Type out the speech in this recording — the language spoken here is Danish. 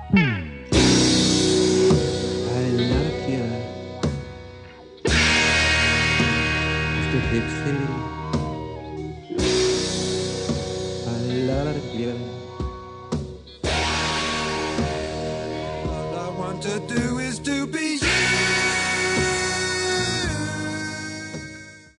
I love you. Mr. Pixie. I love you. All I want to do is do